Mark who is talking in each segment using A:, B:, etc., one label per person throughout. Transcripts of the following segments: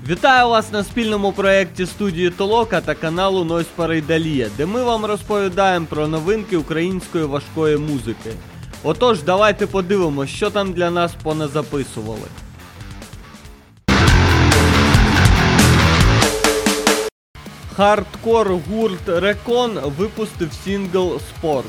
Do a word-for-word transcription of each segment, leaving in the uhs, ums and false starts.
A: Вітаю вас на спільному проєкті студії Толока та каналу Noise Parade, де ми вам розповідаємо про новинки української важкої музики. Отож, давайте подивимось, що там для нас поназаписували. Хардкор гурт Рекон випустив сингл «Спорт».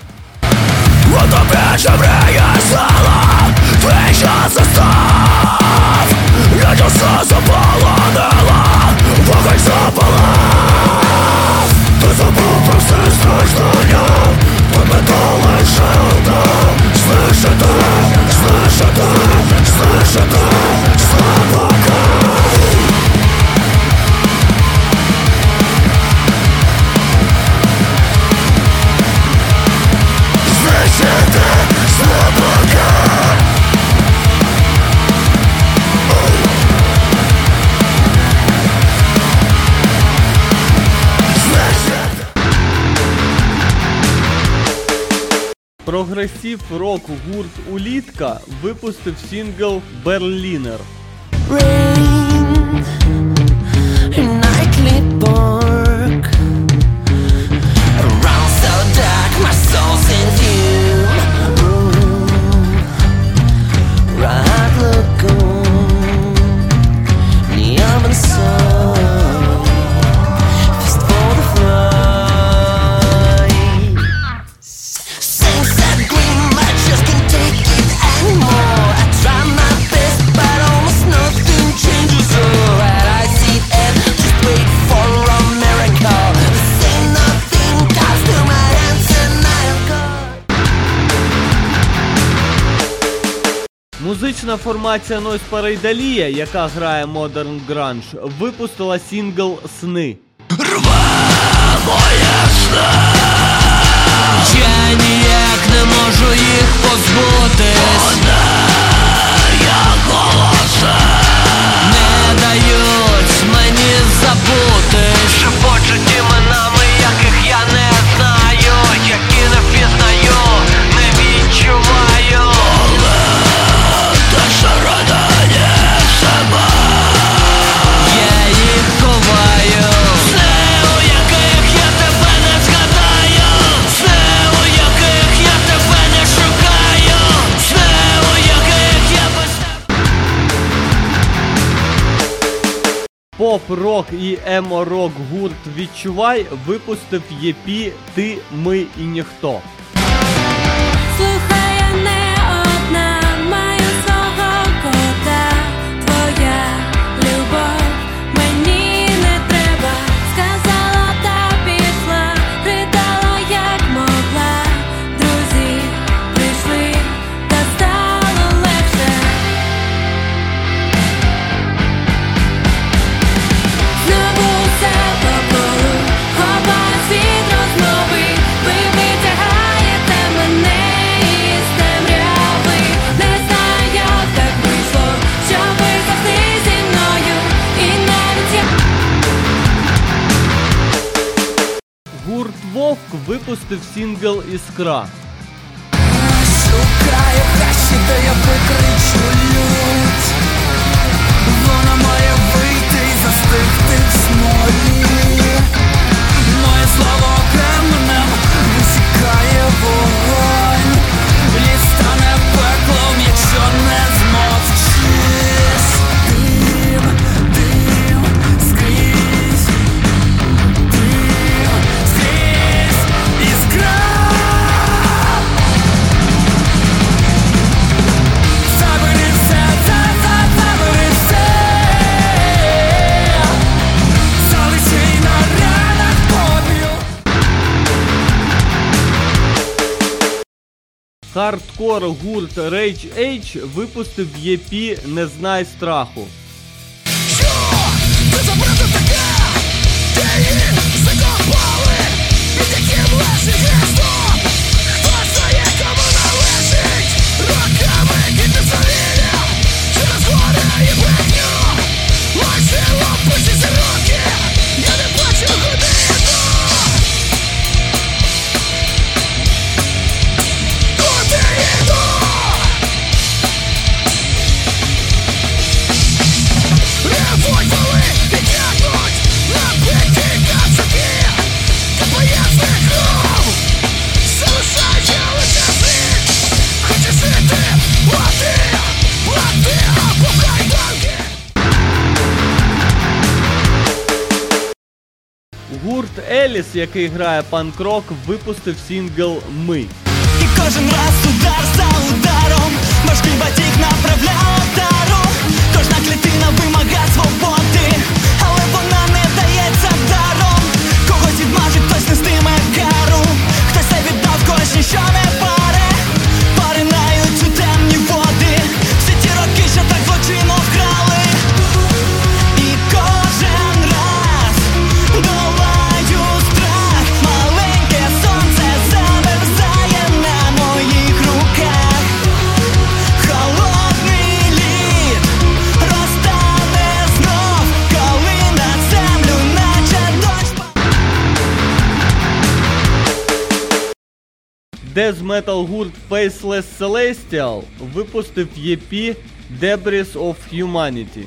B: Радиуса заполонила, вогонь запалав. Ты забыл про все страждания, победила желта. Слышь это, слышь это, слышь это, слабака. Слышь это, слабака.
A: Прогресив-рок гурт «Улітка» випустив сингл «Берлінер». Музична формація Noise Parade, яка грає Modern Grunge, випустила сингл «Сни».
B: Рве моє сни. Я ніяк не можу їх позбутись. Вони, як голоси, не дають мені забути. Шепочуть іменами, яких я не знаю, які не впізнаю, не відчуваю. Я їх ховаю. Сни, у яких я тебе не згадаю. Сни, у яких я тебе не шукаю. Сни, у яких я без тебе.
A: Поп-рок і емо-рок гурт «Відчувай» випустив і пі «Ти, ми і ніхто».
C: Слухай, я не одна, маю свого кота. Твоя любов мені не треба. Сказала та пішла, ридала як могла. Друзі прийшли, та стало легше. Знову все по колу, ховаюсь від розмови. Ви витягаєте мене із темряви. Не знаю, як так вийшло, що ви завжди зі мною. І навіть я
A: Гурт «Вовк» випустив сингл «Іскра».
B: Шукаю краще, де я викричу лють. Вона має вийти і застигти в смолі. Моє слово каменем висікає вогонь. Ліс стане пеклом, якщо не змовчиш. Дим, дим, скрізь. Дим, скрізь. Іскра. Забери все, це, це, забери все. Залиши на ранах попіл.
A: Хардкор гурт Rage Age випустив і пі «Не знай страху».
B: Що? Ти за правда така? Ти її закопали? Під яким лежить гнездо? Хто знає, кому належить? Роками кінь завіря через горе і брехню. Майже лопаті за роки, я не бачу годину. Куди йду? Ревуть вали
A: Еліс, який грає панк-рок, випустив сингл «Ми».
B: І кожен раз удар за ударом важкий батіг направляє удару. Кожна клітина вимагає свободи, але вона не дається даром. Когось відмажить, хтось нестиме кару, хтось все віддав, когось ніщо не паре. Поринають у темні води всі ті роки, що так злочинно вкрали. І кожен раз долаю страх, маленьке сонце замерзає на моїх руках. Холодний лід розтане знов, коли на землю наче дощ.
A: Дез-метал гурт Faceless Celestial випустив і пі Debris of Humanity.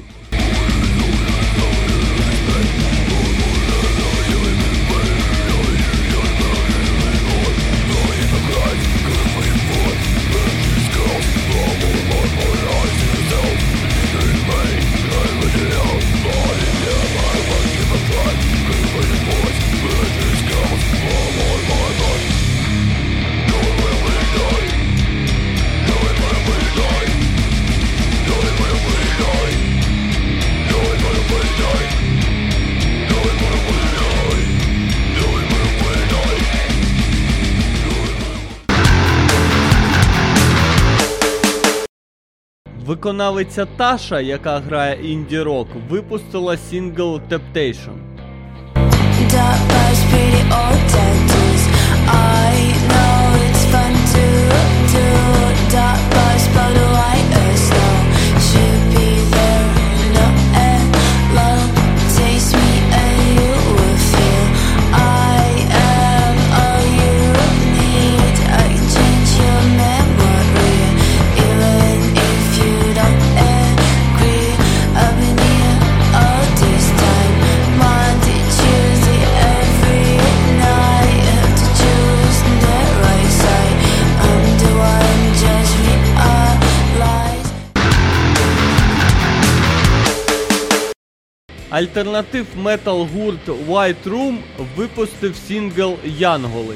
A: Виконавиця Таша, яка грає інді-рок, випустила сингл Temptation.
C: Dark eyes, pretty old tattoos. I know it's fun to do. Dark eyes, but white as snow. Should be there, not alone. Taste me and you will feel I am all you need. I can change your memory, even if you don't agree. I've been here all this time. Monday, Tuesday, every night. Have to choose the right side. I'm the one just realized.
A: Альтернатив метал гурт White Room випустив сингл «Янголи».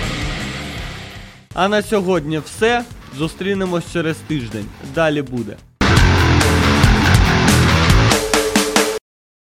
A: А на сьогодні все. Зустрінемось через тиждень. Далі буде.